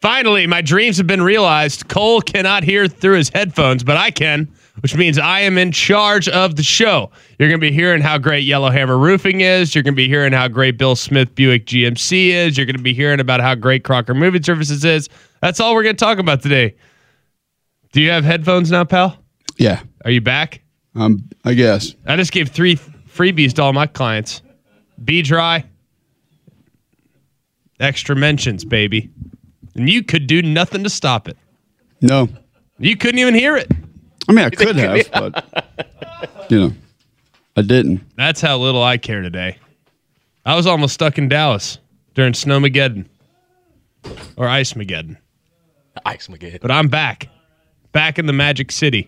Finally, my dreams have been realized. Cole cannot hear through his headphones, but I can, which means I am in charge of the show. You're going to be hearing how great Yellowhammer Roofing is. You're going to be hearing how great Bill Smith Buick GMC is. You're going to be hearing about how great Crocker Moving Services is. That's all we're going to talk about today. Do you have headphones now, pal? Yeah. Are you back? I guess. I just gave 3 freebies to all my clients. Be dry. Extra mentions, baby. And you could do nothing to stop it. No. You couldn't even hear it. I mean, I could have, but, I didn't. That's how little I care today. I was almost stuck in Dallas during Snowmageddon. Or Ice-mageddon. Ice-mageddon. But I'm back. Back in the Magic City.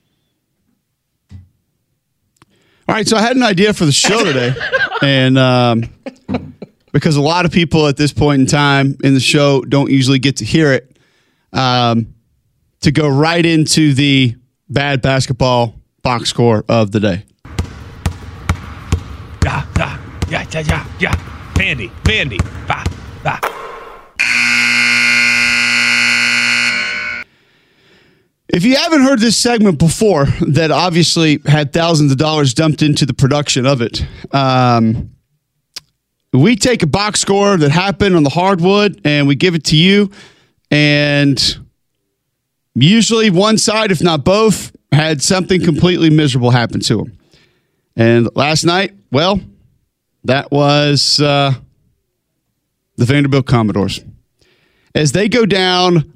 All right, so I had an idea for the show today. And because a lot of people at this point in time in the show don't usually get to hear it, to go right into the bad basketball box score of the day. Yeah. Vandy. Bah. If you haven't heard this segment before, that obviously had thousands of dollars dumped into the production of it, we take a box score that happened on the hardwood and we give it to you. And usually one side, if not both, had something completely miserable happen to them. And last night, well, that was the Vanderbilt Commodores. As they go down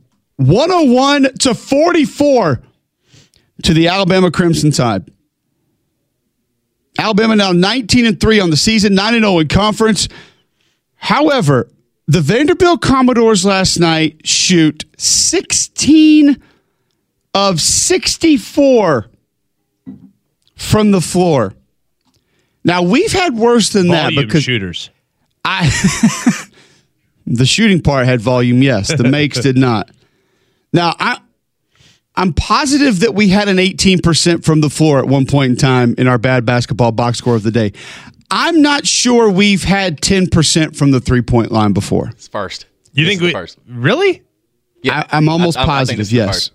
101-44 to the Alabama Crimson Tide. Alabama now 19-3 on the season, 9-0 in conference. However, the Vanderbilt Commodores last night shoot 16 of 64 from the floor. Now, we've had worse than Volume that because shooters. The shooting part had volume, yes. The makes did not. Now, I'm positive that we had an 18% from the floor at one point in time in our bad basketball box score of the day. I'm not sure we've had 10% from the three-point line before. It's first. You think we first? Really? Yeah, I'm almost positive, yes.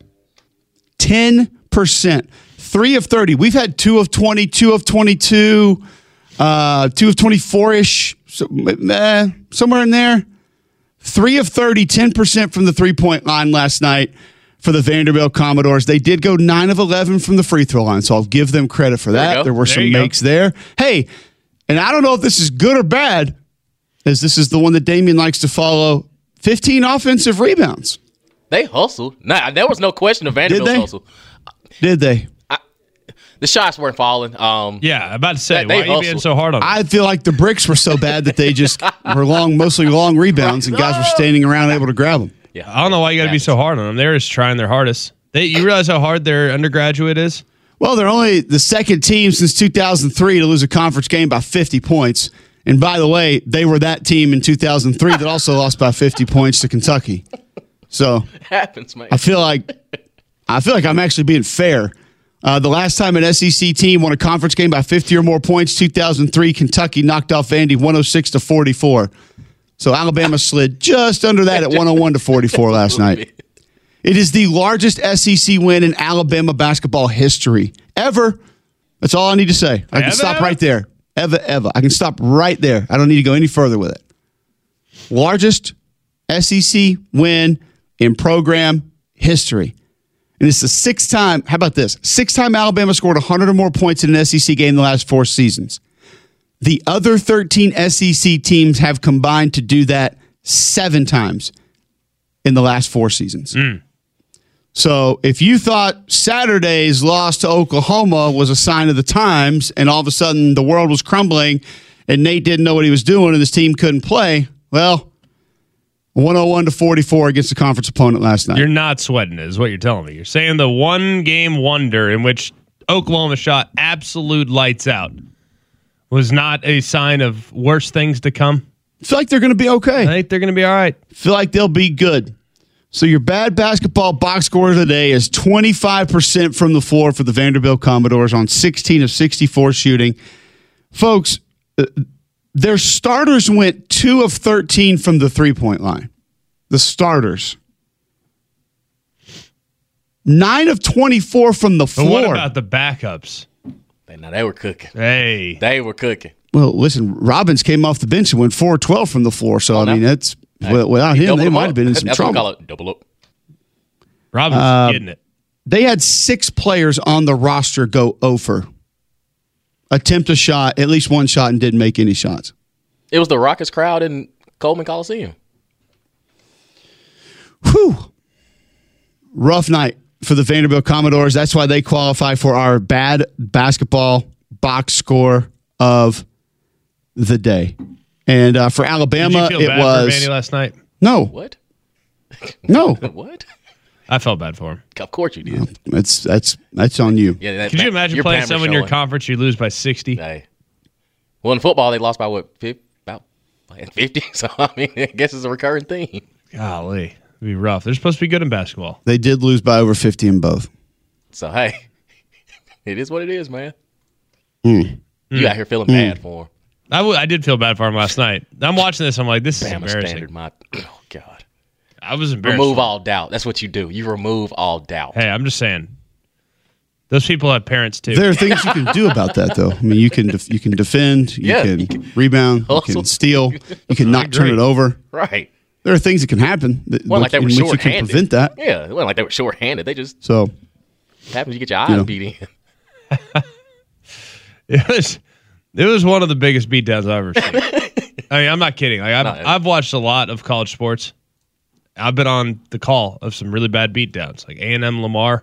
10%. 3 of 30. We've had 2 of 20, 2 of 22, 2 of 24-ish, somewhere in there. 3 of 30, 10% from the three-point line last night for the Vanderbilt Commodores. They did go 9 of 11 from the free throw line, so I'll give them credit for that. There were some makes there. Hey, and I don't know if this is good or bad, as this is the one that Damien likes to follow, 15 offensive rebounds. They hustled. Nah, there was no question of Vanderbilt's hustle. Did they? The shots weren't falling. Yeah, I'm about to say, why are you being so hard on them? I feel like the bricks were so bad that they just were mostly long rebounds, and guys were standing around able to grab them. Yeah, I don't know why you got to be so hard on them. They're just trying their hardest. You realize how hard their undergraduate is? Well, they're only the second team since 2003 to lose a conference game by 50 points. And by the way, they were that team in 2003 that also lost by 50 points to Kentucky. So it happens, man. I feel like I'm actually being fair. The last time an SEC team won a conference game by 50 or more points, 2003, Kentucky knocked off Vandy 106-44. So Alabama slid just under that at 101-44 last night. It is the largest SEC win in Alabama basketball history ever. That's all I need to say. I can stop right there. Ever. I can stop right there. I don't need to go any further with it. Largest SEC win in program history. And it's the 6th time, how about this? 6th time Alabama scored 100 or more points in an SEC game in the last 4 seasons. The other 13 SEC teams have combined to do that 7 times in the last 4 seasons. So if you thought Saturday's loss to Oklahoma was a sign of the times and all of a sudden the world was crumbling and Nate didn't know what he was doing and his team couldn't play, well, 101-44 against a conference opponent last night. You're not sweating it, is what you're telling me. You're saying the one-game wonder in which Oklahoma shot absolute lights out was not a sign of worse things to come? I feel like they're going to be okay. I think they're going to be all right. I feel like they'll be good. So your bad basketball box score of the day is 25% from the floor for the Vanderbilt Commodores on 16 of 64 shooting. Folks, their starters went 2 of 13 from the three-point line. The starters. 9 of 24 from the But floor. what about the backups? Now they were cooking. Hey. They were cooking. Well, listen, Robbins came off the bench and went 4 of 12 from the floor. So, I mean, that's without him, they might have been in some That's trouble. what we call it, double up. Robbins getting it. They had 6 players on the roster go over. Attempt a shot, at least one shot, and didn't make any shots. It was the Rockets crowd in Coleman Coliseum. Whew. Rough night for the Vanderbilt Commodores. That's why they qualify for our bad basketball box score of the day. And for Alabama, Did you feel it bad was for Vandy last night? no, What? no. What? I felt bad for him. Of course you did. That's on you. Yeah, Could you imagine playing someone in your conference, you lose by 60? Hey. Well, in football, they lost by what? About 50? So, I mean, I guess it's a recurring theme. Golly. It'd be rough. They're supposed to be good in basketball. They did lose by over 50 in both. So, hey, it is what it is, man. You out here feeling bad for him. I did feel bad for him last night. I'm watching this. I'm like, this is Bama embarrassing. standard, oh, God. I was embarrassed. Remove all doubt. That's what you do. You remove all doubt. Hey, I'm just saying. Those people have parents too. There are things you can do about that, though. I mean, you can defend, you can rebound, you can steal, you can not turn it over. Right. There are things that can happen Like they were in which you can short-handed. prevent that. Yeah, it wasn't like they were short-handed. They just So happens you get your eyes beat in. It was one of the biggest beatdowns I've ever seen. I mean, I'm not kidding. Like I've watched a lot of college sports. I've been on the call of some really bad beatdowns, like A&M Lamar.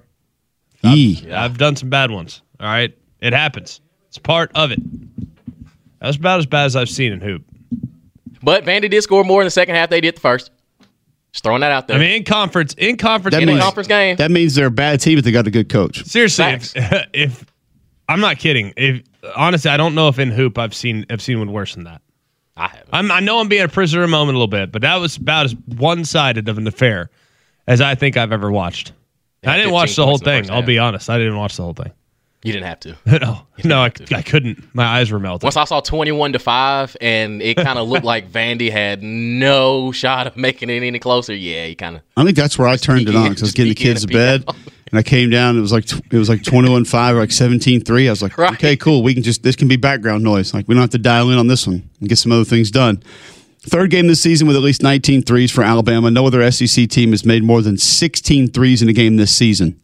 I've done some bad ones. All right, it happens. It's part of it. That's about as bad as I've seen in hoop. But Vandy did score more in the second half they did the first. Just throwing that out there. I mean, in conference in a conference game. That means they're a bad team, but they got a good coach. Seriously, if I'm not kidding, honestly, I don't know if in hoop I've seen one worse than that. I haven't. I know I'm being a prisoner of the moment a little bit, but that was about as one-sided of an affair as I think I've ever watched. Yeah, I didn't watch the whole thing. I'll be honest. I didn't watch the whole thing. You didn't have to. No, I couldn't. My eyes were melting. Once I saw 21-5, and it kind of looked like Vandy had no shot of making it any closer. Yeah, you kind of. I think that's where I turned it on because I was getting the kids to bed, and I came down. And it was like 21-5 or like 17-3. I was like, okay, cool. This can be background noise. Like we don't have to dial in on this one and get some other things done. Third game this season with at least 19 threes for Alabama. No other SEC team has made more than 16 threes in a game this season.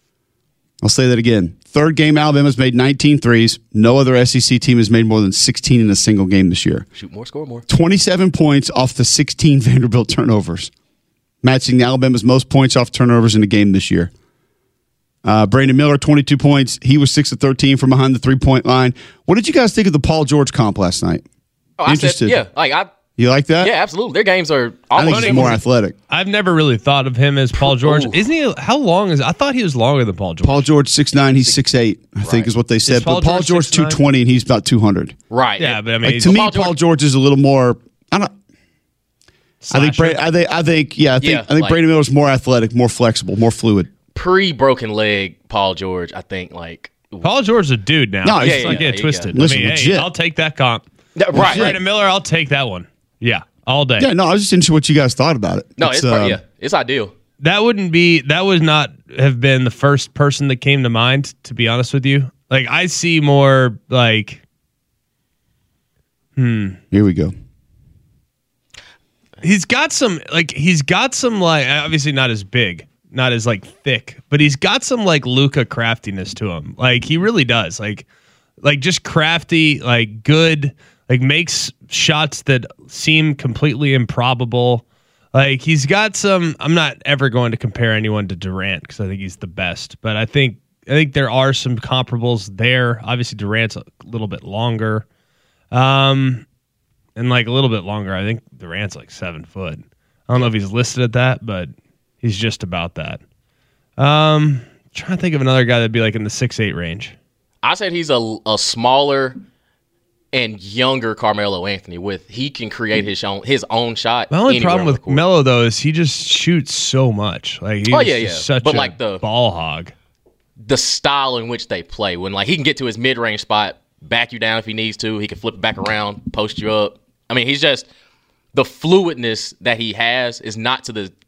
I'll say that again. Third game, Alabama's made 19 threes. No other SEC team has made more than 16 in a single game this year. Shoot more, score more. 27 points off the 16 Vanderbilt turnovers, matching Alabama's most points off turnovers in a game this year. Brandon Miller, 22 points. He was 6 of 13 from behind the three-point line. What did you guys think of the Paul George comp last night? Oh, Interested? You like that? Yeah, absolutely. Their games are I think almost he's more athletic. I've never really thought of him as Paul George. Ooh. Isn't he? How long is? I thought he was longer than Paul George. Paul George 6'9", he's 6'8", I think is what they said. Paul But Paul George George 220 and he's about 200. right. Yeah, but I mean, Like, to me, Paul George is a little more. I think slasher. I think Brandon Miller's more athletic, more flexible, more fluid. Pre-broken leg, Paul George, I think, like. Paul George's a dude now. No, He's yeah, like, yeah, twisted. Listen, I mean, legit. hey, I'll take that comp. Right. Brandon Miller, I'll take that one. Yeah, all day. Yeah, no, I was just interested what you guys thought about it. No, it's ideal. That would not have been the first person that came to mind, to be honest with you. Like, I see more like, Here we go. he's got some, obviously not as big, not as like thick, but he's got some like Luka craftiness to him. Like, he really does. Like just crafty, like good, like makes shots that seem completely improbable. Like, he's got some. I'm not ever going to compare anyone to Durant because I think he's the best, but I think there are some comparables there. Obviously, Durant's a little bit longer, and like a little bit longer. I think Durant's like 7 foot. I don't know if he's listed at that, but he's just about that. Trying to think of another guy that'd be like in the 6'8" range. I said he's a smaller and younger Carmelo Anthony. He can create his own shot. My only problem with Melo though is he just shoots so much. Like, he's such a ball hog. The style in which they play, when like he can get to his mid-range spot, back you down if he needs to. He can flip it back around, post you up. I mean, he's just the fluidness that he has is not to the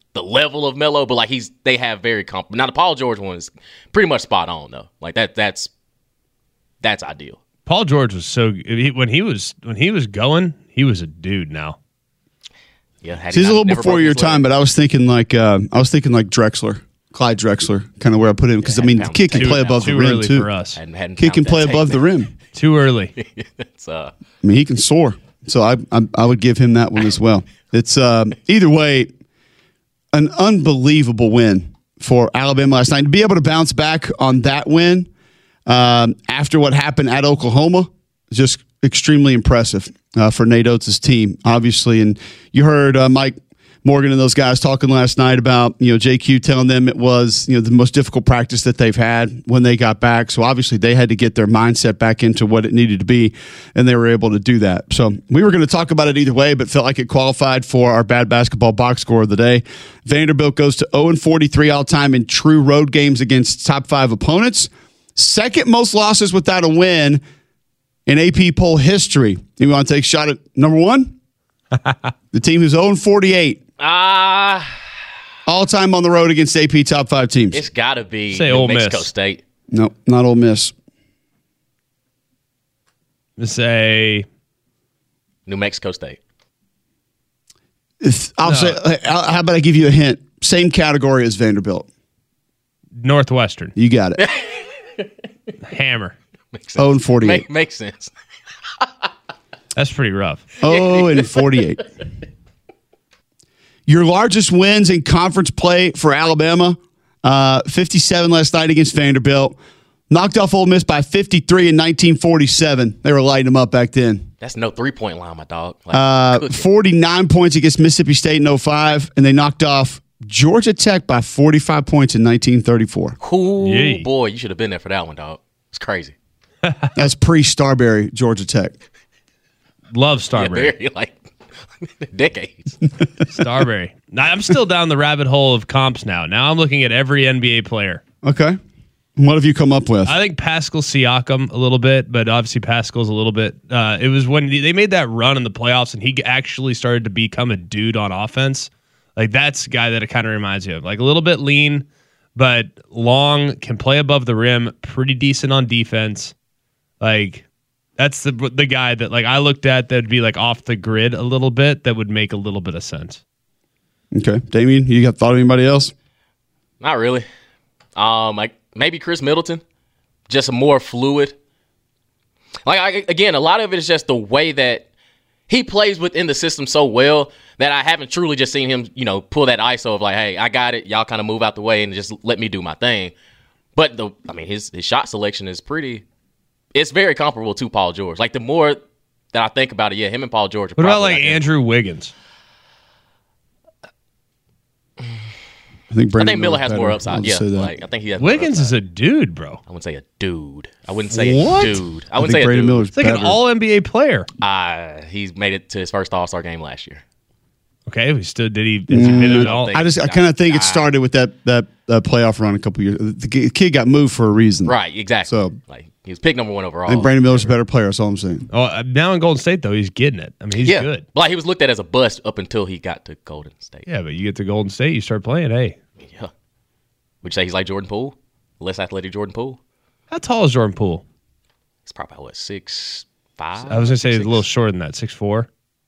the level of Melo, but like they have very now the Paul George one is pretty much spot on though. Like that's ideal. Paul George was when he was going, he was a dude. Now, yeah, he's a little before your time, but I was thinking like Drexler, Clyde Drexler, kind of where I put him because I mean the kid can play above the rim too. For us. Kid can play above the rim. Too early. I mean he can soar, so I would give him that one as well. It's either way, an unbelievable win for Alabama last night. To be able to bounce back on that win after what happened at Oklahoma is just extremely impressive for Nate Oates' team, obviously. And you heard Mike Morgan and those guys talking last night about, JQ telling them it was, the most difficult practice that they've had when they got back. So obviously they had to get their mindset back into what it needed to be, and they were able to do that. So we were going to talk about it either way, but felt like it qualified for our bad basketball box score of the day. Vanderbilt goes to 0-43 all-time in true road games against top 5 opponents. Second most losses without a win in AP poll history. You want to take a shot at number 1? The team who's 0-48. All time on the road against AP top 5 teams. It's got to be New Mexico Miss. State. No, not Ole Miss. Say New Mexico State. I'll say. How about I give you a hint? Same category as Vanderbilt. Northwestern. You got it. Hammer. 0-48. Makes sense. That's pretty rough. 0-48. Your largest wins in conference play for Alabama, 57 last night against Vanderbilt. Knocked off Ole Miss by 53 in 1947. They were lighting them up back then. That's no 3-point line, my dog. 49 points against Mississippi State in 05, and they knocked off Georgia Tech by 45 points in 1934. Ooh, boy, you should have been there for that one, dog. It's crazy. That's pre-Starberry, Georgia Tech. Love Starberry. Yeah, decades. Starberry. Now, I'm still down the rabbit hole of comps now. Now I'm looking at every NBA player. Okay. What have you come up with? I think Pascal Siakam a little bit, but obviously Pascal's a little bit. It was when they made that run in the playoffs and he actually started to become a dude on offense. Like that's a guy that it kind of reminds you of. Like a little bit lean, but long, can play above the rim, pretty decent on defense. Like that's the guy that like I looked at that'd be like off the grid a little bit that would make a little bit of sense. Okay. Damien, you got thought of anybody else? Not really. Like maybe Chris Middleton, just a more fluid. Again, a lot of it is just the way that he plays within the system so well that I haven't truly just seen him, pull that ISO of like, hey, I got it. Y'all kind of move out the way and just let me do my thing. But his shot selection is it's very comparable to Paul George. Like the more that I think about it, yeah, him and Paul George. What about like Andrew Wiggins? I think Miller has more upside. Yeah, I think he has. Wiggins is a dude, bro. I wouldn't say a dude. I wouldn't say a dude. I wouldn't say a dude. Miller's He's like an All NBA player. He's made it to his first All-Star game last year. Okay, he stood. Did he? Has he been at all? I kind of think it started with that playoff run a couple years. The kid got moved for a reason, right? Exactly. So he was picked number 1 overall. I think Brandon Miller's a better player. That's all I'm saying. Oh, now in Golden State though, he's getting it. I mean, he's good. Like he was looked at as a bust up until he got to Golden State. Yeah, but you get to Golden State, you start playing. Hey, yeah. Would you say he's like Jordan Poole? Less athletic Jordan Poole? How tall is Jordan Poole? He's probably 6'5". I was gonna say he's a little shorter than that, 6'4".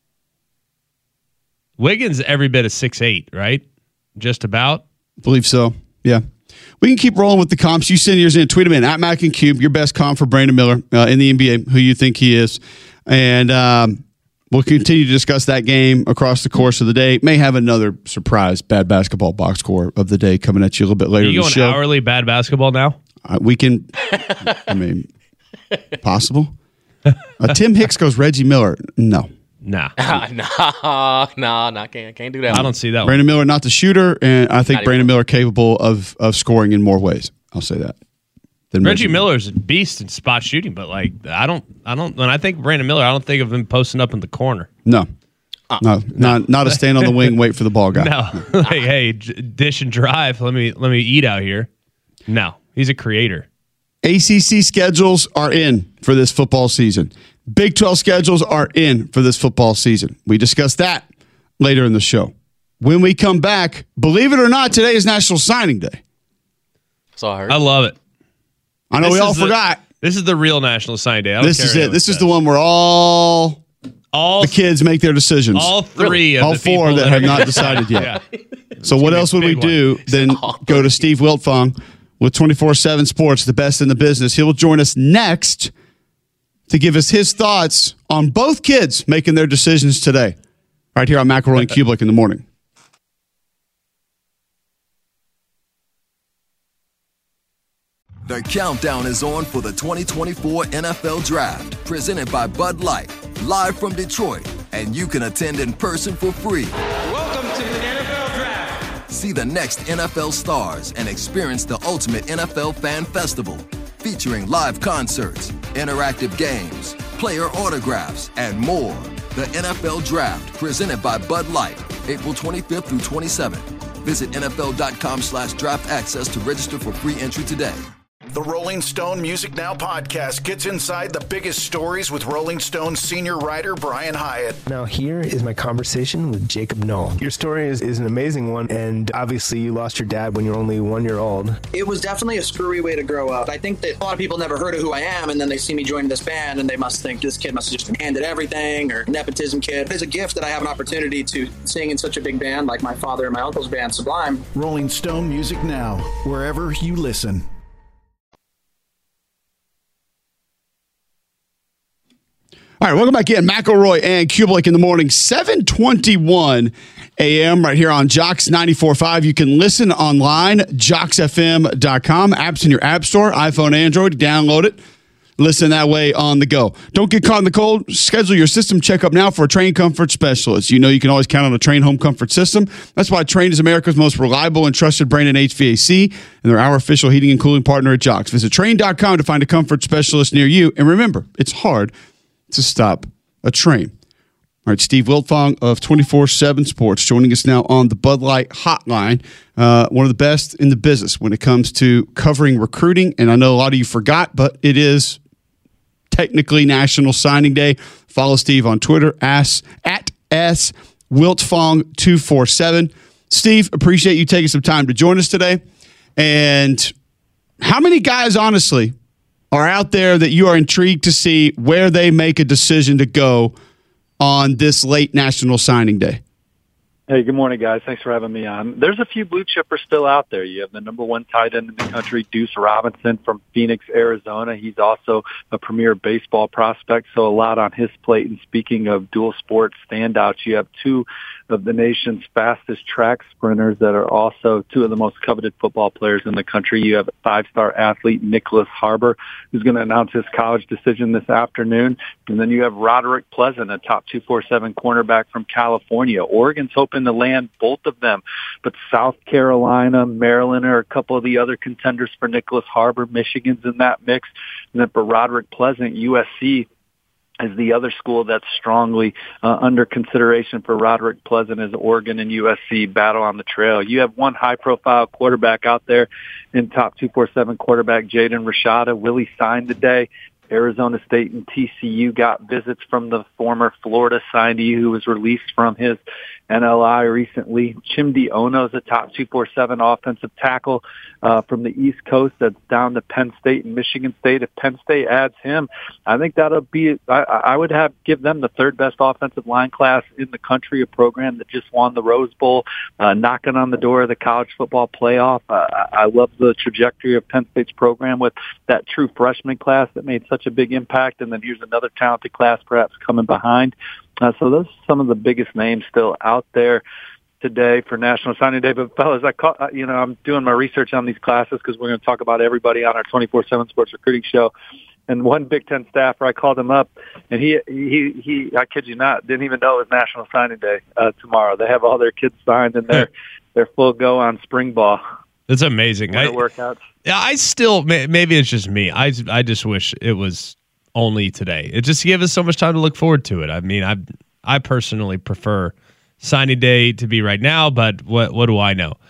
Wiggins every bit of 6'8", right? Just about. Believe so. Yeah. We can keep rolling with the comps. You send yours in. Tweet them in at Mac and Cube. Your best comp for Brandon Miller in the NBA, who you think he is, and we'll continue to discuss that game across the course of the day. May have another surprise bad basketball box score of the day coming at you a little bit later in the show. Are you going hourly bad basketball now? We can. I mean, possible. Tim Hicks goes Reggie Miller. No. Nah. No, can't do that. I don't see that Brandon one. Miller, not the shooter, and I think Brandon Miller capable of scoring in more ways. I'll say that. Reggie Miller's a beast in spot shooting, but like I don't. When I think Brandon Miller, I don't think of him posting up in the corner. No. Not a stand on the wing, wait for the ball guy. No, hey, dish and drive. Let me eat out here. No, he's a creator. ACC schedules are in for this football season. Big 12 schedules are in for this football season. We discuss that later in the show. when we come back. Believe it or not, today is National Signing Day. So I heard. I love it. I know we all forgot. This is the real National Signing Day. This is it. This is the one where all the kids make their decisions. All three of all the four people that have not decided yet. Yeah. So what else would we do than go to Steve Wiltfong with 24/7 Sports, the best in the business. He will join us next to give us his thoughts on both kids making their decisions today, right here on McElroy and Kublik in the morning. The countdown is on for the 2024 NFL Draft, presented by Bud Light, live from Detroit, and you can attend in person for free. Welcome to the NFL Draft. See the next NFL stars and experience the ultimate NFL fan festival, featuring live concerts, interactive games, player autographs, and more. The NFL Draft, presented by Bud Light, April 25th through 27th. Visit NFL.com/draft access to register for free entry today. The Rolling Stone Music Now podcast gets inside the biggest stories with Rolling Stone senior writer Brian Hyatt. Now here is my conversation with Jacob Knoll. Your story is an amazing one, and obviously you lost your dad when you were only 1 year old. It was definitely a screwy way to grow up. I think that a lot of people never heard of who I am, and then they see me joining this band, and they must think this kid must have just been handed everything, or nepotism kid. It's a gift that I have an opportunity to sing in such a big band like my father and my uncle's band, Sublime. Rolling Stone Music Now, wherever you listen. All right, welcome back in. McElroy and Kublik in the morning, 7:21 a.m. right here on Jocks 94.5. You can listen online, jocksfm.com. Apps in your app store, iPhone, Android. Download it. Listen that way on the go. Don't get caught in the cold. Schedule your system checkup now for a Trane Comfort specialist. You know you can always count on a Trane home comfort system. That's why Trane is America's most reliable and trusted brand in HVAC, and they're our official heating and cooling partner at Jocks. Visit Trane.com to find a comfort specialist near you. And remember, it's hard to stop a train. All right, Steve Wiltfong of 24/7 Sports joining us now on the Bud Light Hotline. One of the best in the business when it comes to covering recruiting. And I know a lot of you forgot, but it is technically National Signing Day. Follow Steve on Twitter, at SWiltfong247. Steve, appreciate you taking some time to join us today. And how many guys, honestly, are out there that you are intrigued to see where they make a decision to go on this late National Signing Day? Hey, good morning, guys. Thanks for having me on. There's a few blue chippers still out there. You have the number one tight end in the country, Deuce Robinson from Phoenix, Arizona. He's also a premier baseball prospect, so a lot on his plate. And speaking of dual sport standouts, you have two of the nation's fastest track sprinters that are also two of the most coveted football players in the country. You have five-star athlete Nicholas Harbor, who's going to announce his college decision this afternoon. And then you have Roderick Pleasant, a top 247 cornerback from California. Oregon's hoping to land both of them, but South Carolina, Maryland are a couple of the other contenders for Nicholas Harbor. Michigan's in that mix. And then for Roderick Pleasant, USC is the other school that's strongly under consideration for Roderick Pleasant as Oregon and USC battle on the trail. You have one high-profile quarterback out there in top 247 quarterback Jaden Rashada. Will he sign today? Arizona State and TCU got visits from the former Florida signee who was released from his NLI recently. Chimdi Ono is a top 247 offensive tackle from the East Coast that's down to Penn State and Michigan State. If Penn State adds him, I think that'll be, I would give them the third best offensive line class in the country, a program that just won the Rose Bowl, knocking on the door of the college football playoff. I love the trajectory of Penn State's program with that true freshman class that made such a big impact. And then here's another talented class perhaps coming behind. So those are some of the biggest names still out there today for National Signing Day. But fellas, I'm doing my research on these classes because we're going to talk about everybody on our 24/7 Sports Recruiting Show. And one Big Ten staffer, I called him up, and he I kid you not, didn't even know it was National Signing Day tomorrow. They have all their kids signed, and they're full go on spring ball. That's amazing. Workouts. Yeah, I still, maybe it's just me. I just wish it was only today. It just gave us so much time to look forward to it. I mean, I personally prefer signing day to be right now, but what do I know?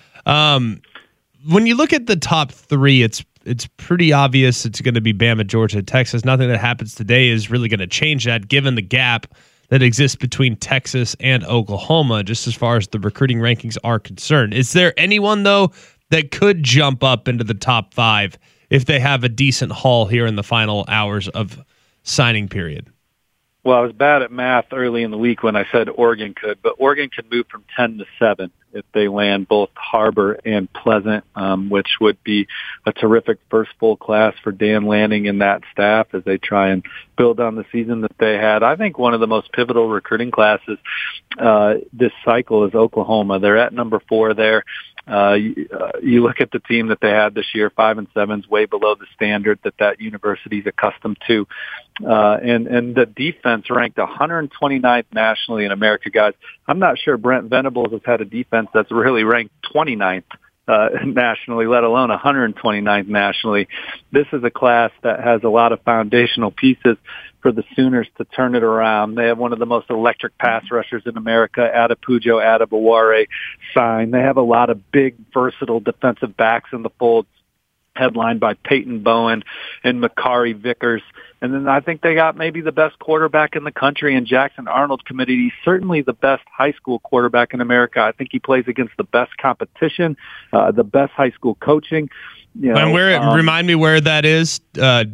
When you look at the top three, it's pretty obvious it's going to be Bama, Georgia, Texas. Nothing that happens today is really going to change that, given the gap that exists between Texas and Oklahoma, just as far as the recruiting rankings are concerned. Is there anyone, though, that could jump up into the top 5 if they have a decent haul here in the final hours of signing period? Well, I was bad at math early in the week when I said Oregon could, but Oregon could move from 10 to 7 if they land both Harbor and Pleasant, which would be a terrific first full class for Dan Lanning and that staff as they try and build on the season that they had. I think one of the most pivotal recruiting classes this cycle is Oklahoma. They're at number 4 there. You look at the team that they had this year, 5 and 7's way below the standard that university is accustomed to. And the defense ranked 129th nationally in America, guys. I'm not sure Brent Venables has had a defense that's really ranked 29th nationally, let alone 129th nationally. This is a class that has a lot of foundational pieces for the Sooners to turn it around. They have one of the most electric pass rushers in America, Adepujo Adebaware, signed. They have a lot of big, versatile defensive backs in the fold, headlined by Peyton Bowen and Makari Vickers. And then I think they got maybe the best quarterback in the country in Jackson Arnold committed. He's certainly the best high school quarterback in America. I think he plays against the best competition, the best high school coaching. You know, and where remind me where that is? Dallas,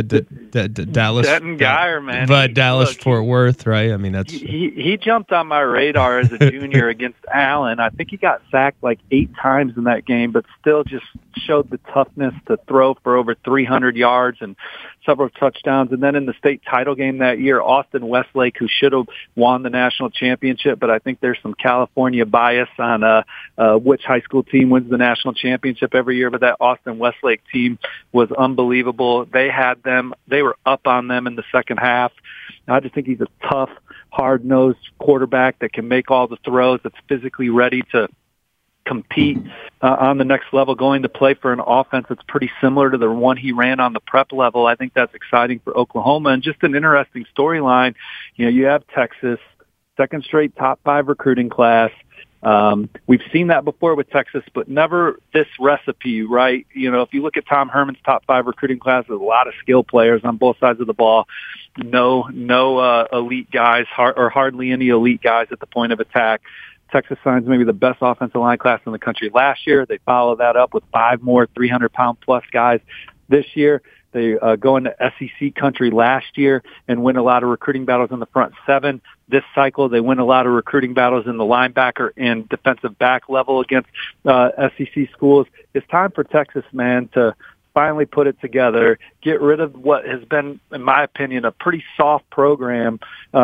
Denton Guyer, man. But Dallas Fort Worth, right? I mean, that's he jumped on my radar as a junior against Allen. I think he got sacked like 8 times in that game, but still just showed the toughness to throw for over 300 yards and several touchdowns. And then in the state title game that year, Austin Westlake, who should have won the national championship, but I think there's some California bias on which high school team wins the national championship every year. But that Austin Westlake team was unbelievable. They were up on them in the second half. I just think he's a tough, hard-nosed quarterback that can make all the throws, that's physically ready to compete on the next level, going to play for an offense that's pretty similar to the one he ran on the prep level. I think that's exciting for Oklahoma, and just an interesting storyline. You know, you have Texas, second straight top 5 recruiting class. We've seen that before with Texas, but never this recipe, right? You know, if you look at Tom Herman's top 5 recruiting class, there's a lot of skill players on both sides of the ball. No elite guys, or hardly any elite guys at the point of attack. Texas signs maybe the best offensive line class in the country last year. They follow that up with 5 more 300-pound plus guys this year. They go into SEC country last year and win a lot of recruiting battles in the front 7. This cycle, they win a lot of recruiting battles in the linebacker and defensive back level against SEC schools. It's time for Texas, man, to finally put it together, get rid of what has been, in my opinion, a pretty soft program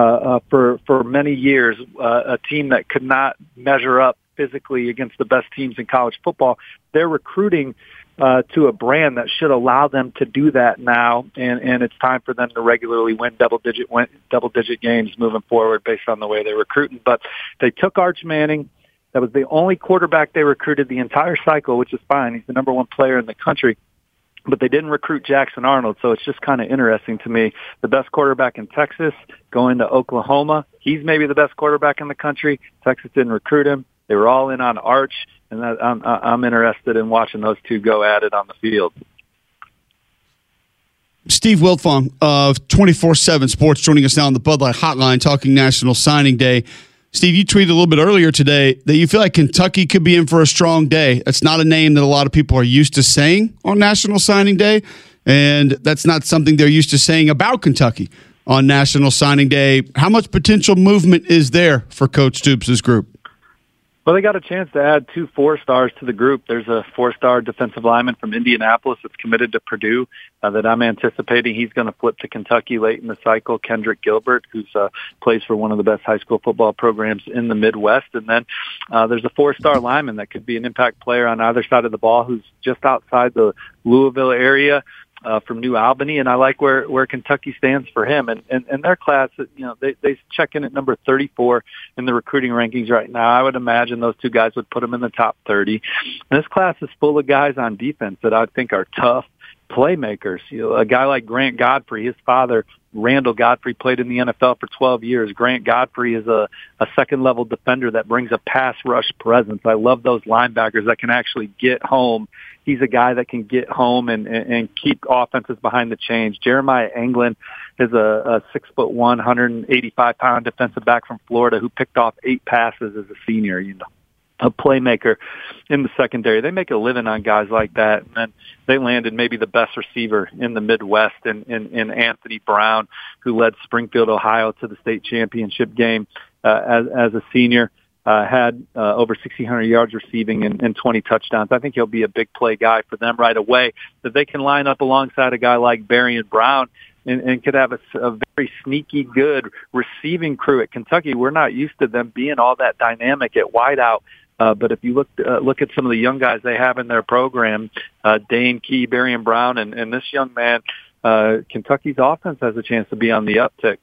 for many years, a team that could not measure up physically against the best teams in college football. They're recruiting to a brand that should allow them to do that now, and it's time for them to regularly win double-digit games moving forward based on the way they're recruiting. But they took Arch Manning. That was the only quarterback they recruited the entire cycle, which is fine. He's the number 1 player in the country. But they didn't recruit Jackson Arnold, so it's just kind of interesting to me. The best quarterback in Texas going to Oklahoma. He's maybe the best quarterback in the country. Texas didn't recruit him. They were all in on Arch, and I'm interested in watching those two go at it on the field. Steve Wiltfong of 24/7 Sports joining us now on the Bud Light Hotline talking National Signing Day. Steve, you tweeted a little bit earlier today that you feel like Kentucky could be in for a strong day. That's not a name that a lot of people are used to saying on National Signing Day, and that's not something they're used to saying about Kentucky on National Signing Day. How much potential movement is there for Coach Stoops' group? Well, they got a chance to add 2 4-stars to the group. There's a 4-star defensive lineman from Indianapolis that's committed to Purdue that I'm anticipating he's going to flip to Kentucky late in the cycle, Kendrick Gilbert, who's plays for one of the best high school football programs in the Midwest. And then there's a 4-star lineman that could be an impact player on either side of the ball who's just outside the Louisville area. From New Albany, and I like where Kentucky stands for him. And their class, you know, they check in at number 34 in the recruiting rankings right now. I would imagine those 2 guys would put them in the top 30. And this class is full of guys on defense that I think are tough playmakers. You know, a guy like Grant Godfrey, his father Randall Godfrey played in the NFL for 12 years. Grant Godfrey is a second-level defender that brings a pass rush presence. I love those linebackers that can actually get home. He's a guy that can get home and keep offenses behind the chains. Jeremiah Anglin is a 6'1", 185-pound defensive back from Florida who picked off 8 passes as a senior. A playmaker in the secondary. They make a living on guys like that. And then they landed maybe the best receiver in the Midwest in Anthony Brown, who led Springfield, Ohio to the state championship game as a senior. Had over 1,600 yards receiving and 20 touchdowns. I think he'll be a big play guy for them right away. That they can line up alongside a guy like Berrien Brown and could have a very sneaky good receiving crew at Kentucky. We're not used to them being all that dynamic at wideout. But if you look at some of the young guys they have in their program, Dane Key, Berrien Brown, and this young man, Kentucky's offense has a chance to be on the uptick.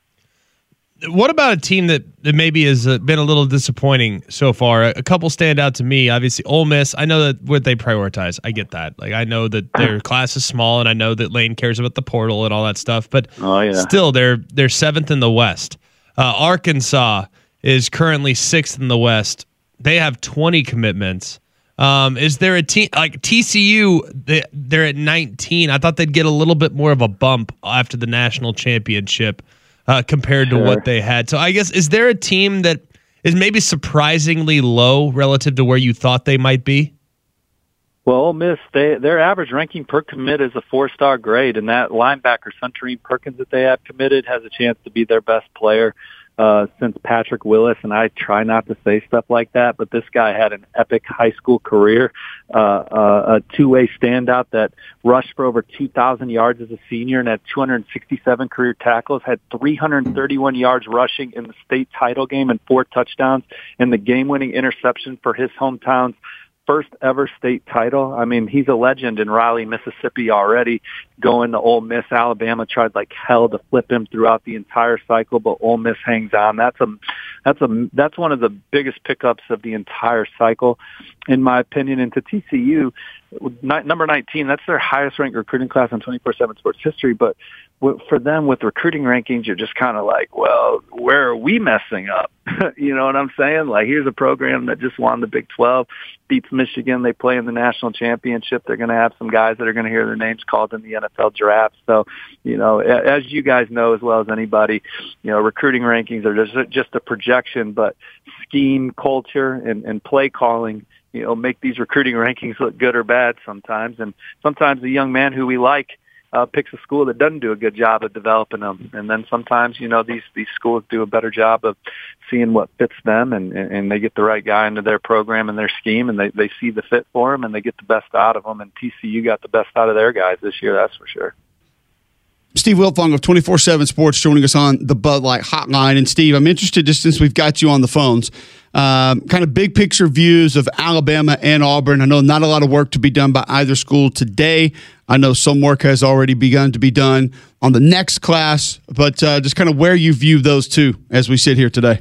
What about a team that maybe has been a little disappointing so far? A couple stand out to me. Obviously, Ole Miss. I know that what they prioritize. I get that. Like, I know that their class is small, and I know that Lane cares about the portal and all that stuff. But still, they're 7th in the West. Arkansas is currently 6th in the West. They have 20 commitments. Is there a team like TCU? They're at 19. I thought they'd get a little bit more of a bump after the national championship. Compared to what they had. So I guess, is there a team that is maybe surprisingly low relative to where you thought they might be? Well, Ole Miss, their average ranking per commit is a 4-star grade, and that linebacker, Suntarine Perkins, that they have committed has a chance to be their best player since Patrick Willis, and I try not to say stuff like that, but this guy had an epic high school career, a two-way standout that rushed for over 2,000 yards as a senior and had 267 career tackles, had 331 yards rushing in the state title game and 4 touchdowns, and the game-winning interception for his hometown's first ever state title. I mean, he's a legend in Raleigh, Mississippi already. Going to Ole Miss, Alabama tried like hell to flip him throughout the entire cycle, but Ole Miss hangs on. That's one of the biggest pickups of the entire cycle, in my opinion. And to TCU, number 19, that's their highest ranked recruiting class in 24/7 sports history. But for them, with recruiting rankings, you're just kind of like, well, where are we messing up? You know what I'm saying? Like, here's a program that just won the Big 12, beats Michigan. They play in the national championship. They're going to have some guys that are going to hear their names called in the NFL draft. So, you know, as you guys know as well as anybody, you know, recruiting rankings are just a projection, but scheme, culture, and play calling, you know, make these recruiting rankings look good or bad sometimes. And sometimes the young man who we like picks a school that doesn't do a good job of developing them. And then sometimes, you know, these schools do a better job of seeing what fits them, and they get the right guy into their program and their scheme, and they see the fit for them, and they get the best out of them. And TCU got the best out of their guys this year, that's for sure. Steve Wiltfong of 24/7 Sports joining us on the Bud Light Hotline. And Steve, I'm interested, just since we've got you on the phones, kind of big picture views of Alabama and Auburn. I know not a lot of work to be done by either school today. I know some work has already begun to be done on the next class, but just kind of where you view those two as we sit here today.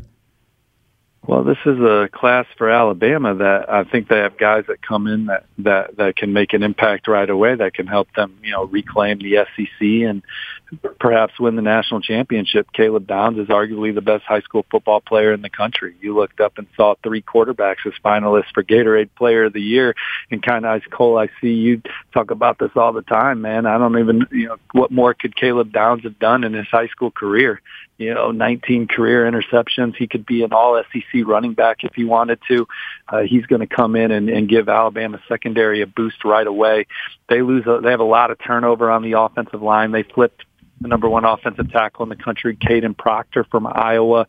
Well, this is a class for Alabama that I think they have guys that come in that can make an impact right away, that can help them, you know, reclaim the SEC and perhaps win the national championship. Caleb Downs is arguably the best high school football player in the country. You looked up and saw 3 quarterbacks as finalists for Gatorade Player of the Year. And kind of, Cole, I see you talk about this all the time, man. I don't even, you know, what more could Caleb Downs have done in his high school career? You know, 19 career interceptions. He could be an all-SEC running back if he wanted to. He's going to come in and give Alabama secondary a boost right away. They have a lot of turnover on the offensive line. They flipped the number 1 offensive tackle in the country, Caden Proctor from Iowa,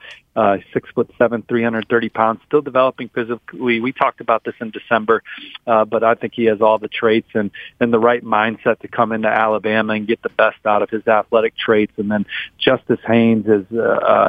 6'7", 330 pounds, still developing physically. We talked about this in December, but I think he has all the traits and the right mindset to come into Alabama and get the best out of his athletic traits. And then Justice Haynes is a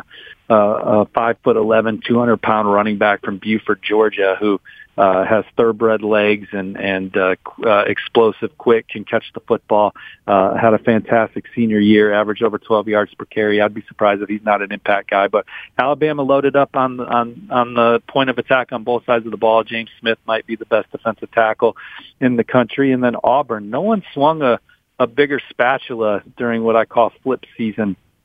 5'11", 200-pound running back from Buford, Georgia, who has thoroughbred legs and explosive, quick, can catch the football. Had a fantastic senior year, averaged over 12 yards per carry. I'd be surprised if he's not an impact guy. But Alabama loaded up on the point of attack on both sides of the ball. James Smith might be the best defensive tackle in the country. And then Auburn, no one swung a bigger spatula during what I call flip season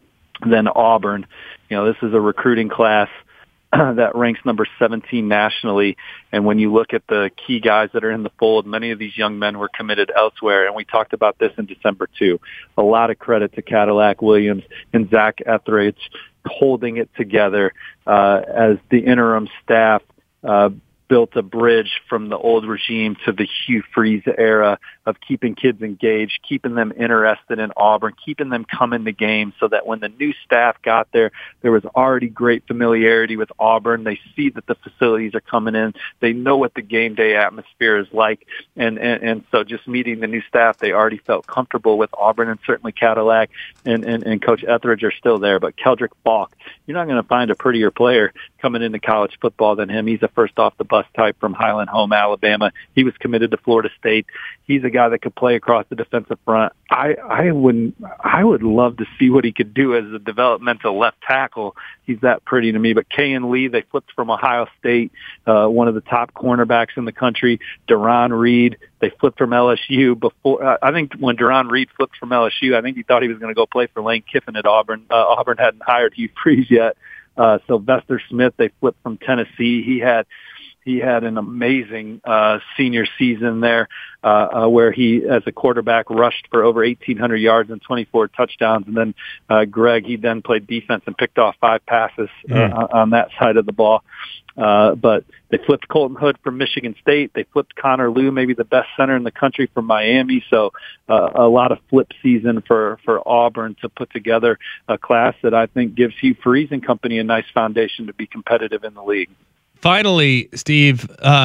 than Auburn. This is a recruiting class that ranks number 17 nationally. And when you look at the key guys that are in the fold, many of these young men were committed elsewhere. And we talked about this in December too. A lot of credit to Cadillac Williams and Zach Etheridge holding it together as the interim staff built a bridge from the old regime to the Hugh Freeze era of keeping kids engaged, keeping them interested in Auburn, keeping them coming to games so that when the new staff got there, there was already great familiarity with Auburn. They see that the facilities are coming in. They know what the game day atmosphere is like. And so just meeting the new staff, they already felt comfortable with Auburn, and certainly Cadillac and Coach Etheridge are still there. But Keldrick Falk, you're not going to find a prettier player coming into college football than him. He's a first off the bus type from Highland Home, Alabama. He was committed to Florida State. He's a guy that could play across the defensive front. I would love to see what he could do as a developmental left tackle. He's that pretty to me. But Kayan Lee, they flipped from Ohio State, one of the top cornerbacks in the country. Deron Reed, they flipped from LSU. Before I think when Deron Reed flipped from LSU, I think he thought he was going to go play for Lane Kiffin at Auburn. Auburn hadn't hired Hugh Freeze yet. Sylvester Smith, they flipped from Tennessee. He had an amazing senior season there where he, as a quarterback, rushed for over 1,800 yards and 24 touchdowns. And then Greg, he then played defense and picked off 5 passes on that side of the ball. But they flipped Colton Hood from Michigan State. They flipped Connor Liu, maybe the best center in the country, from Miami. So a lot of flip season for Auburn to put together a class that I think gives Hugh Freeze and company a nice foundation to be competitive in the league. Finally, Steve,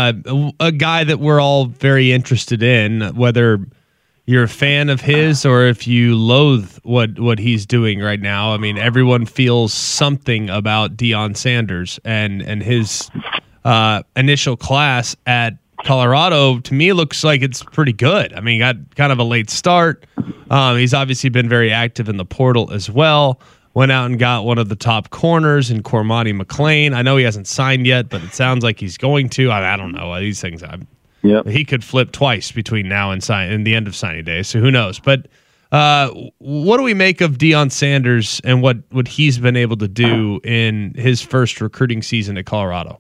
a guy that we're all very interested in, whether you're a fan of his or if you loathe what he's doing right now. I mean, everyone feels something about Deion Sanders and his initial class at Colorado. To me, looks like it's pretty good. I mean, got kind of a late start. He's obviously been very active in the portal as well. Went out and got one of the top corners in Cormani McLean. I know he hasn't signed yet, but it sounds like he's going to. I don't know. These things, he could flip twice between now and the end of signing day, so who knows? But what do we make of Deion Sanders and what he's been able to do in his first recruiting season at Colorado?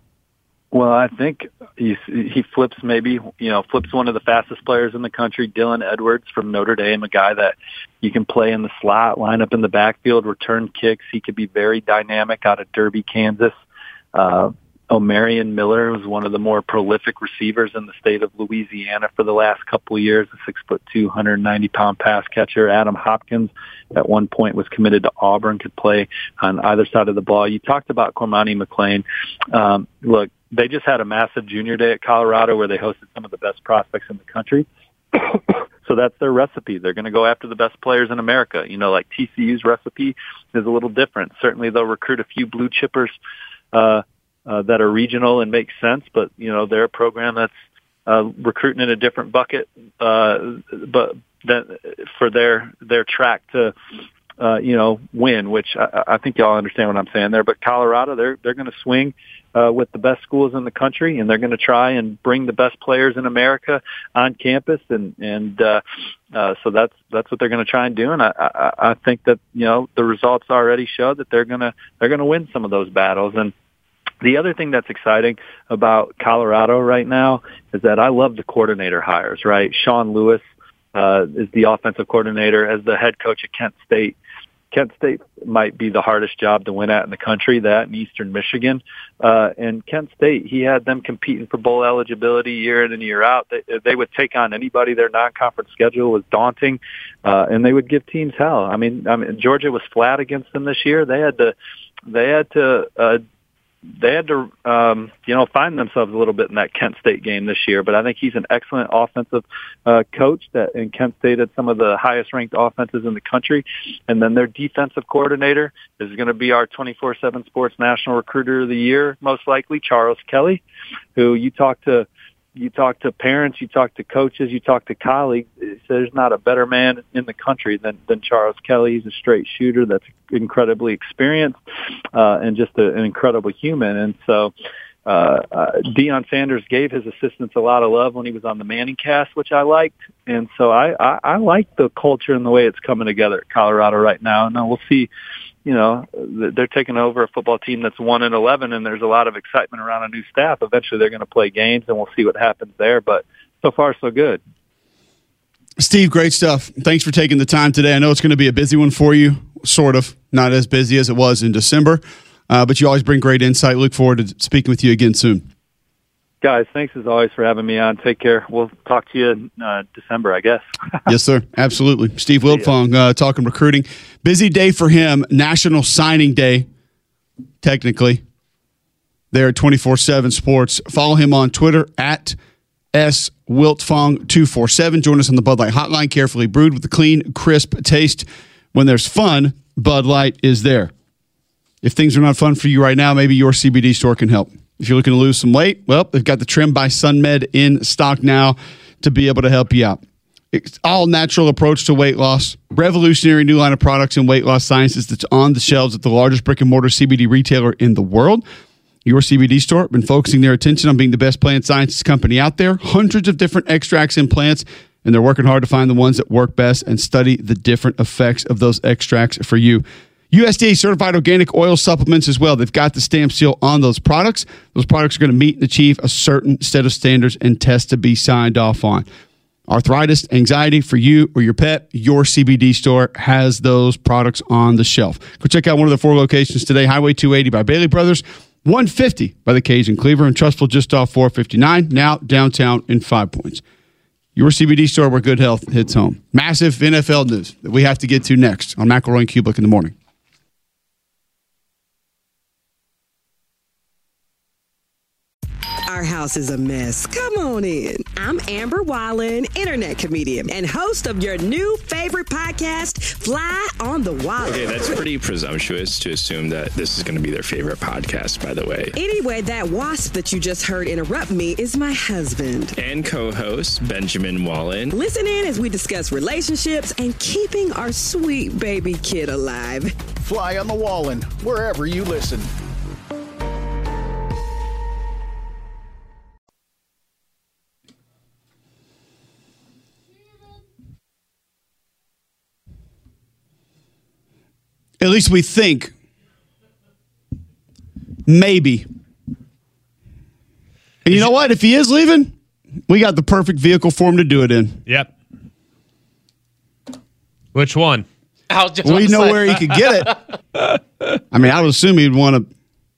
Well, I think he flips flips one of the fastest players in the country, Dylan Edwards from Notre Dame, a guy that you can play in the slot, line up in the backfield, return kicks. He could be very dynamic out of Derby, Kansas. O'Marion Miller was one of the more prolific receivers in the state of Louisiana for the last couple of years, a 6'2", 190-pound pass catcher. Adam Hopkins at one point was committed to Auburn, could play on either side of the ball. You talked about Cormani McLean. Look, they just had a massive junior day at Colorado where they hosted some of the best prospects in the country. So that's their recipe. They're going to go after the best players in America. Like TCU's recipe is a little different. Certainly they'll recruit a few blue chippers that are regional and make sense, but they're a program that's recruiting in a different bucket, but that for their track to win, which I think y'all understand what I'm saying there. But Colorado, they're going to swing with the best schools in the country, and they're going to try and bring the best players in America on campus, and so that's what they're going to try and do. And I think that the results already show that they're going to win some of those battles. And the other thing that's exciting about Colorado right now is that I love the coordinator hires. Right, Sean Lewis is the offensive coordinator as the head coach at Kent State. Kent State might be the hardest job to win at in the country, that in Eastern Michigan. And Kent State, he had them competing for bowl eligibility year in and year out. They would take on anybody. Their non-conference schedule was daunting, and they would give teams hell. I mean, Georgia was flat against them this year. They had to find themselves a little bit in that Kent State game this year. But I think he's an excellent offensive coach and Kent State had some of the highest ranked offenses in the country. And then their defensive coordinator is going to be our 24/7 Sports National Recruiter of the Year, most likely, Charles Kelly, who you talk to parents, you talk to coaches, you talk to colleagues. There's not a better man in the country than Charles Kelly. He's a straight shooter that's incredibly experienced and just an incredible human. And so Deion Sanders gave his assistants a lot of love when he was on the Manning cast, which I liked. And so I like the culture and the way it's coming together at Colorado right now. And we'll see, they're taking over a football team that's 1-11, and there's a lot of excitement around a new staff. Eventually they're going to play games, and we'll see what happens there. But so far, so good. Steve, great stuff. Thanks for taking the time today. I know it's going to be a busy one for you, sort of. Not as busy as it was in December, but you always bring great insight. Look forward to speaking with you again soon. Guys, thanks as always for having me on. Take care. We'll talk to you in December, I guess. Yes, sir. Absolutely. Steve Wiltfong talking recruiting. Busy day for him. National Signing Day, technically. There at 24/7 Sports. Follow him on Twitter at SWiltfong247. Join us on the Bud Light Hotline. Carefully brewed with a clean, crisp taste. When there's fun, Bud Light is there. If things are not fun for you right now, maybe your CBD store can help. If you're looking to lose some weight, well, they've got the Trim by SunMed in stock now to be able to help you out. It's all natural approach to weight loss. Revolutionary new line of products in weight loss sciences that's on the shelves at the largest brick-and-mortar CBD retailer in the world. Your CBD store been focusing their attention on being the best plant sciences company out there. Hundreds of different extracts and plants, and they're working hard to find the ones that work best and study the different effects of those extracts for you. USDA certified organic oil supplements as well. They've got the stamp seal on those products. Those products are going to meet and achieve a certain set of standards and tests to be signed off on. Arthritis, anxiety for you or your pet, your CBD store has those products on the shelf. Go check out one of the 4 locations today. Highway 280 by Bailey Brothers, 150 by the Cajun Cleaver, and Trustful just off 459, now downtown in 5 Points. Your CBD store where good health hits home. Massive NFL news that we have to get to next on McElroy and Kublick in the morning. Our house is a mess. Come on in. I'm Amber Wallen, internet comedian and host of your new favorite podcast, Fly on the Wall. Okay, that's pretty presumptuous to assume that this is going to be their favorite podcast, by the way. Anyway, that wasp that you just heard interrupt me is my husband. And co-host, Benjamin Wallen. Listen in as we discuss relationships and keeping our sweet baby kid alive. Fly on the Wallen, wherever you listen. At least we think. Maybe. And you know what? If he is leaving, we got the perfect vehicle for him to do it in. Yep. Which one? We know where he could get it. I mean, I would assume he'd want to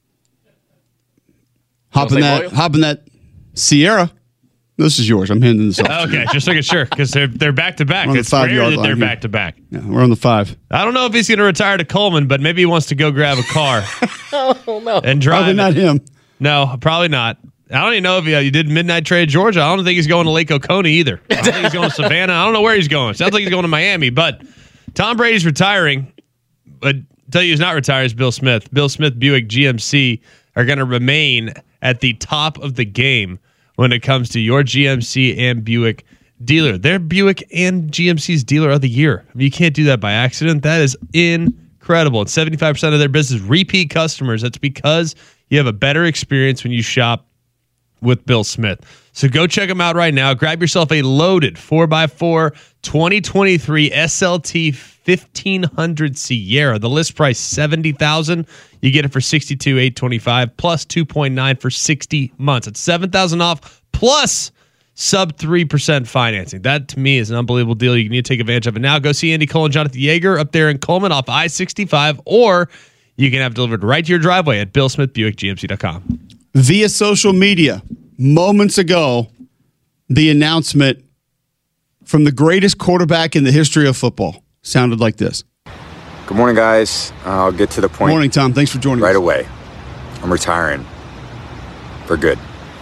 hop in that Sierra. This is yours. I'm handing this off. Okay, just making sure because they're back to back. It's rare that they're back to back. Yeah, we're on the 5. I don't know if he's going to retire to Coleman, but maybe he wants to go grab a car and drive. Probably not him. No, probably not. I don't even know if he did midnight trade Georgia. I don't think he's going to Lake Oconee either. I don't think he's going to Savannah. I don't know where he's going. Sounds like he's going to Miami. But Tom Brady's retiring. But tell you who's not retiring is Bill Smith. Bill Smith Buick GMC are going to remain at the top of the game when it comes to your GMC and Buick dealer. They're Buick and GMC's dealer of the year. I mean, you can't do that by accident. That is incredible. And 75% of their business repeat customers. That's because you have a better experience when you shop with Bill Smith. So go check them out right now. Grab yourself a loaded 4x4 2023 SLT 1500 Sierra. The list price $70,000. You get it for $62,825 plus 2.9 for 60 months. It's $7,000 off plus sub 3% financing. That to me is an unbelievable deal. You need to take advantage of it now. Go see Andy Cole and Jonathan Yeager up there in Coleman off I-65, or you can have it delivered right to your driveway at BillSmithBuickGMC.com. Via social media, moments ago, the announcement from the greatest quarterback in the history of football sounded like this. Good morning, guys. I'll get to the point. Morning, Tom. Thanks for joining us. Right away. I'm retiring for good.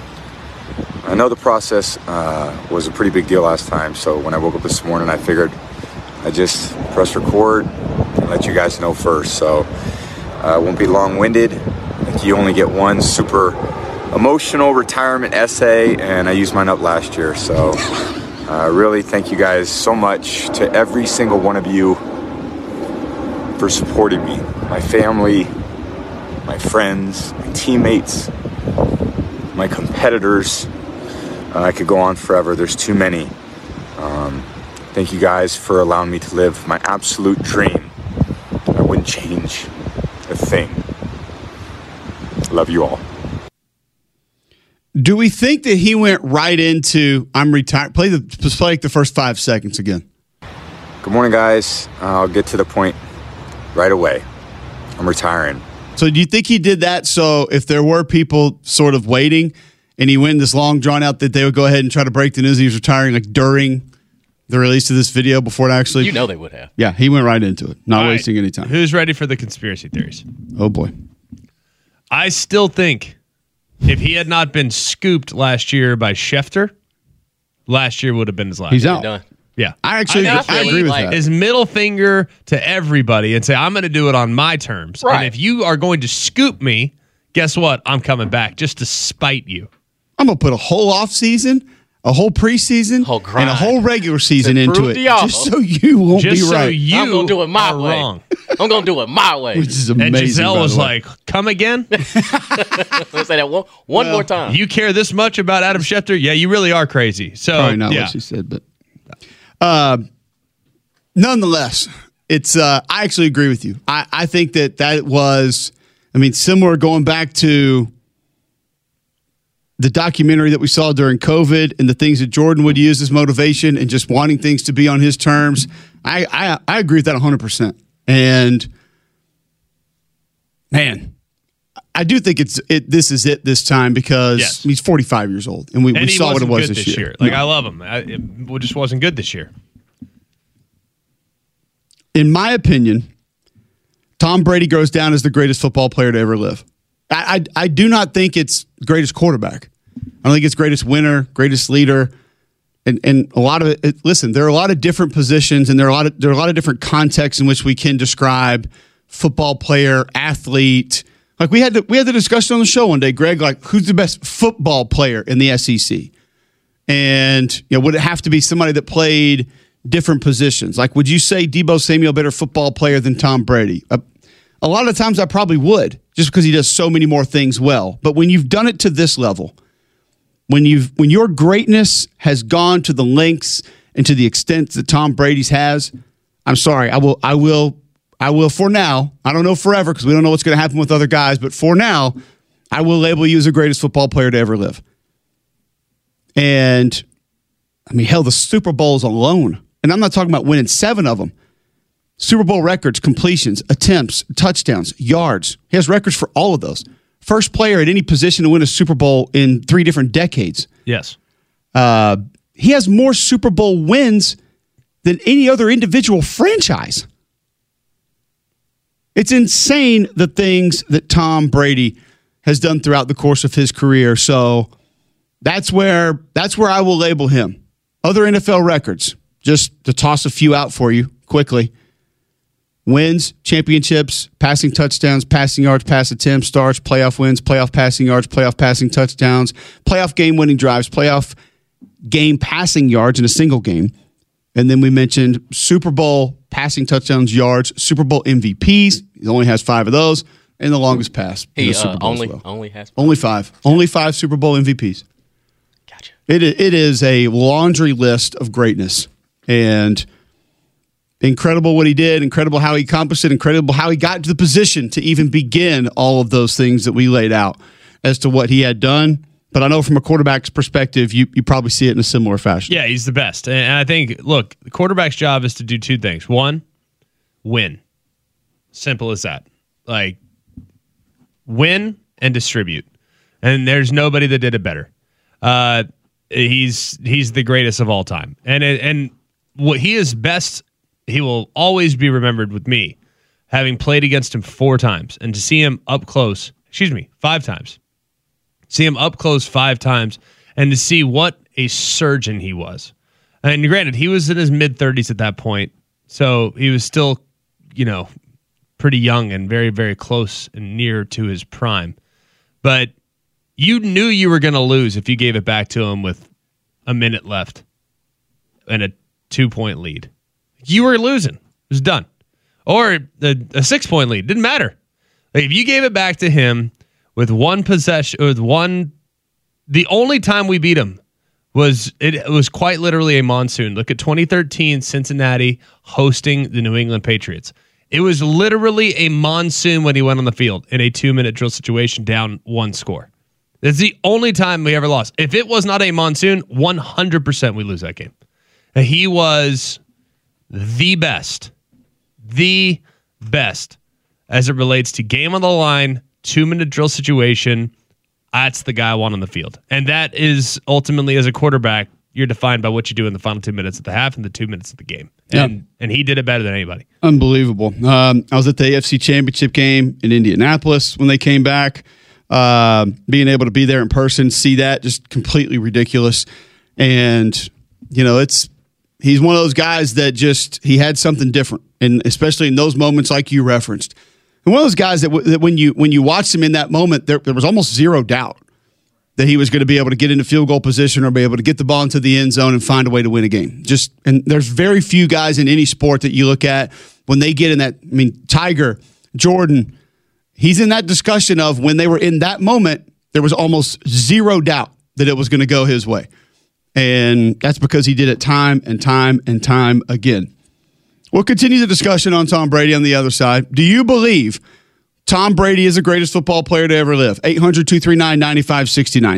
I know the process was a pretty big deal last time, so when I woke up this morning, I figured I'd just press record and let you guys know first. So I won't be long-winded. Like, you only get one super emotional retirement essay, and I used mine up last year. So really thank you guys so much, to every single one of you, for supporting me, my family, my friends, my teammates, my competitors. I could go on forever. There's too many. Thank you guys for allowing me to live my absolute dream. I wouldn't change a thing. Love you all. Do we think that he went right into I'm retired? Play like the first 5 seconds again. Good morning, guys. I'll get to the point right away. I'm retiring. So do you think he did that so if there were people sort of waiting and he went this long drawn out that they would go ahead and try to break the news he was retiring like during the release of this video before it actually? You know they would have. Yeah, he went right into it, not All right. wasting any time. Who's ready for the conspiracy theories? Oh, boy. I still think if he had not been scooped last year by Schefter, last year would have been his last. He's year. out. Done. Yeah. I agree with that. His middle finger to everybody and say, I'm going to do it on my terms. Right. And if you are going to scoop me, guess what? I'm coming back just to spite you. I'm going to put a whole offseason, a whole preseason, and a whole regular season into it. Just so you won't just be so right. you I'm going to do it my way. wrong. I'm going to do it my way. Which is amazing. And Giselle by was the way. like, come again? Let's say that one more time. You care this much about Adam Schefter? Yeah, you really are crazy. So, Probably not yeah. what she said, but nonetheless, it's I actually agree with you. I think that was, similar going back to the documentary that we saw during COVID and the things that Jordan would use as motivation and just wanting things to be on his terms. I agree with that 100%. And man, I do think this is it this time because he's 45 years old and we saw what it was this year. Like, I love him. It just wasn't good this year. In my opinion, Tom Brady goes down as the greatest football player to ever live. I do not think it's greatest quarterback. I don't think it's greatest winner, greatest leader. And a lot of it, listen, there are a lot of different positions and there are a lot of different contexts in which we can describe football player, athlete. Like we had the discussion on the show one day, Greg, like who's the best football player in the SEC? And would it have to be somebody that played different positions? Like, would you say Deebo Samuel better football player than Tom Brady? A lot of times I probably would, just because he does so many more things well. But when you've done it to this level, when your greatness has gone to the lengths and to the extent that Tom Brady's has, I'm sorry, I will for now. I don't know forever because we don't know what's going to happen with other guys, but for now, I will label you as the greatest football player to ever live. And hell, the Super Bowls alone, and I'm not talking about winning 7 of them. Super Bowl records, completions, attempts, touchdowns, yards. He has records for all of those. First player at any position to win a Super Bowl in 3 different decades. Yes. He has more Super Bowl wins than any other individual franchise. It's insane the things that Tom Brady has done throughout the course of his career. So that's where I will label him. Other NFL records, just to toss a few out for you quickly. Wins, championships, passing touchdowns, passing yards, pass attempts, starts, playoff wins, playoff passing yards, playoff passing touchdowns, playoff game-winning drives, playoff game passing yards in a single game. And then we mentioned Super Bowl passing touchdowns, yards, Super Bowl MVPs. He only has 5 of those, and the longest pass. He Super Bowl only has 5. Only 5. Only 5 Super Bowl MVPs. Gotcha. It is a laundry list of greatness. And incredible what he did, incredible how he accomplished it, incredible how he got into the position to even begin all of those things that we laid out as to what he had done. But I know from a quarterback's perspective, you probably see it in a similar fashion. Yeah, he's the best. And I think, look, the quarterback's job is to do 2 things. 1, win. Simple as that. Like, win and distribute. And there's nobody that did it better. He's the greatest of all time. And what he is best, he will always be remembered with me, having played against him 4 times. And to see him up close, 5 times. See him up close 5 times and to see what a surgeon he was. And granted, he was in his mid-30s at that point, so he was still, pretty young and very, very close and near to his prime. But you knew you were going to lose if you gave it back to him with a minute left and a 2-point lead. You were losing. It was done. Or a 6-point lead. Didn't matter. Like, if you gave it back to him with 1 possession, with 1 The only time we beat them was quite literally a monsoon. Look at 2013 Cincinnati hosting the New England Patriots. It was literally a monsoon when he went on the field in a 2-minute drill situation down 1 score. That's the only time we ever lost. If it was not a monsoon, 100% we lose that game. And he was the best as it relates to game on the line, 2-minute drill situation. That's the guy I want on the field. And that is ultimately, as a quarterback, you're defined by what you do in the final 2 minutes of the half and the 2 minutes of the game. And he did it better than anybody. Unbelievable. I was at the AFC Championship game in Indianapolis when they came back. Being able to be there in person, see that, just completely ridiculous. And, he's one of those guys that he had something different. And especially in those moments like you referenced. And one of those guys that when you watched him in that moment, there was almost zero doubt that he was going to be able to get into field goal position or be able to get the ball into the end zone and find a way to win a game. And there's very few guys in any sport that you look at when they get in that. I mean, Tiger, Jordan, he's in that discussion of when they were in that moment, there was almost zero doubt that it was going to go his way. And that's because he did it time and time and time again. We'll continue the discussion on Tom Brady on the other side. Do you believe Tom Brady is the greatest football player to ever live? 800-239-9569.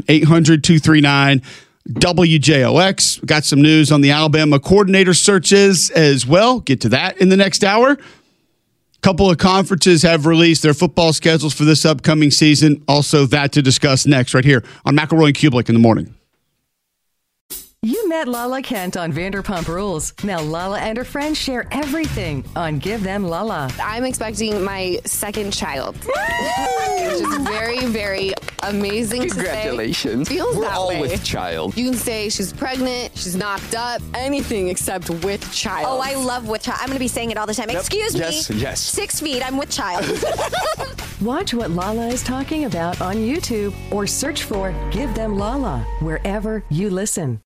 800-239-WJOX. We got some news on the Alabama coordinator searches as well. Get to that in the next hour. A couple of conferences have released their football schedules for this upcoming season. Also that to discuss next right here on McElroy and Kubelik in the morning. You met Lala Kent on Vanderpump Rules. Now Lala and her friends share everything on Give Them Lala. I'm expecting my second child. Which is very, very amazing to say. Congratulations. Feels We're that all way. with child. You can say she's pregnant, she's knocked up, anything except with child. Oh, I love with child. I'm going to be saying it all the time. Yep. Excuse Yes, me. yes. 6 feet, I'm with child. Watch what Lala is talking about on YouTube or search for Give Them Lala wherever you listen.